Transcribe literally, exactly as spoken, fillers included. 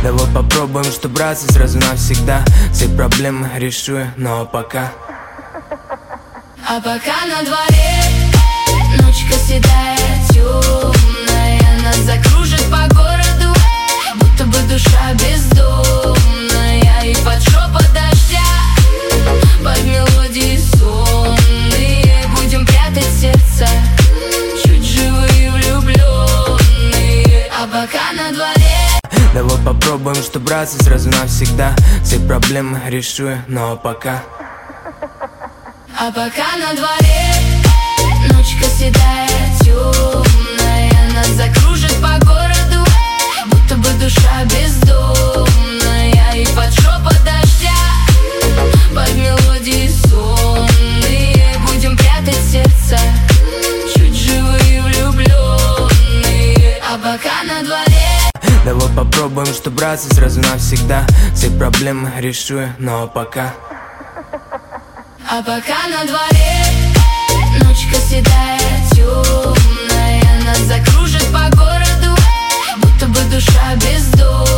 Давай попробуем, что браться сразу навсегда. Все проблемы решу я, но пока. А пока на дворе ночка седая, темная, нас закружит по городу, будто бы душа бездомная. И под шепот дождя, под мелодии сонные, будем прятать сердца, чуть живые влюбленные. А пока на дворе давай попробуем, что браться сразу навсегда. Все проблемы решу я, но пока. А пока на дворе ночка седая, темная, нас закружит по городу, будто бы душа бездомная. И под шепот дождя, под мелодии сонные, будем прятать сердца, чуть живые влюбленные. А пока на дворе давай попробуем, что браться сразу навсегда. Все проблемы решу я, но пока. А пока на дворе ночка седая, темная, нас закружит по городу, будто бы душа бездомная.